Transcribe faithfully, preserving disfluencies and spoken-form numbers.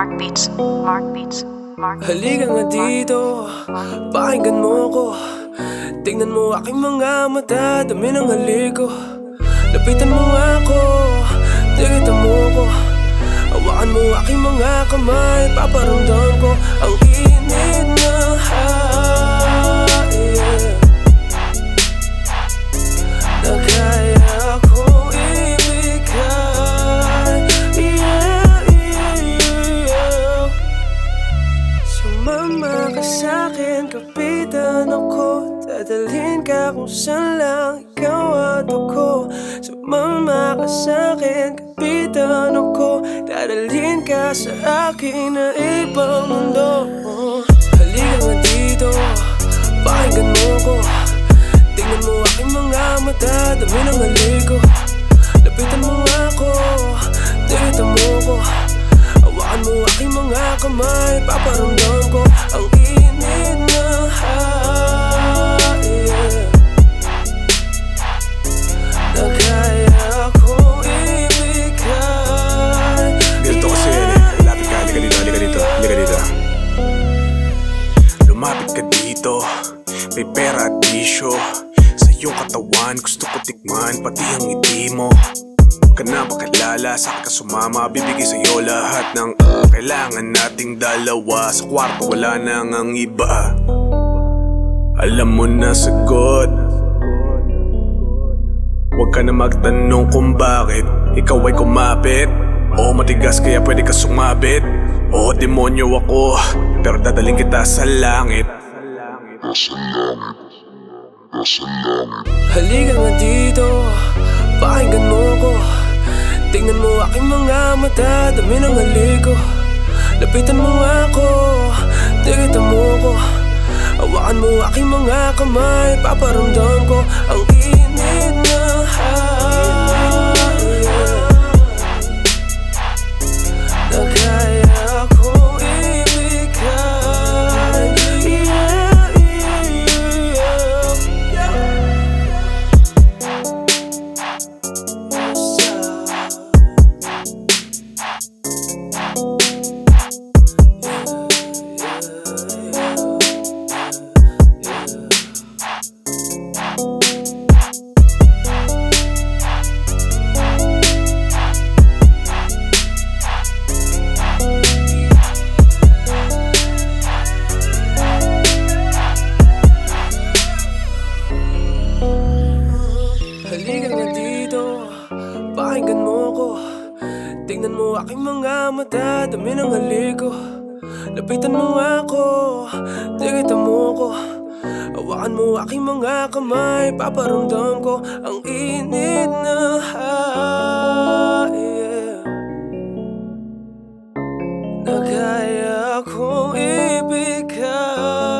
Mark Beats, Mark Beats, Mark Beats. Halika nga dito, pakinggan mo ko. Tingnan mo aking mga mata, dami ng haliko. Lapitan mo ako, tigitan mo ko. Hawakan mo aking mga kamay, paparamdam ko ang init na high, yeah. Na kaya kong ibigay, yeah, yeah, yeah. Sumama ka sa'kin, kapitan ako. Dadalhin ka kung saan lang ikaw at ako. Sumama ka sa'kin, kapitan ako. Dadalhin ka sa akin na ibang mundo. Halika nga dito, pakinggan mo ko. Tingnan mo aking mga mata, dami ng haliko. Lapitan mo ako, tigitan mo ko. Hawakan mo aking mga kamay, paparamdam ko ang init na high, yeah. Na kaya kong ibigay. Ganito kasi yan eh. Lapit ka, halika dito, halika dito, halika dito. Lumapit ka dito, may pera at bisyo. Sa iyong katawan, gusto ko tikman, pati ang ngiti mo. Huwag ka na makilala, saan ka sumama, bibigay sa'yo lahat ng uh, kailangan nating dalawa. Sa kwarto wala nang ang iba. Alam mo na sagot. Huwag ka na magtanong kung bakit ikaw ay kumapit. O matigas kaya pwede ka sumabit. O demonyo ako, pero dadaling kita sa langit. Nasa langit, nasa langit. Halika nga dito, pakinggan mo ko. Tingnan mo aking mga mata, dami ng haliko. Lapitan mo ako, tigitan mo ko. Hawakan mo aking mga kamay, paparamdam ko ang init na high, yeah. Na kaya kong ibigay, yeah, yeah, yeah. Halika nga dito, pakinggan mo ko. Tingnan mo aking mga mata, dami ng haliko. Lapitan mo ako, tigitan mo ko. Hawakan mo aking mga kamay, paparamdam ko ang init na high, yeah. Na kaya kong ibigay.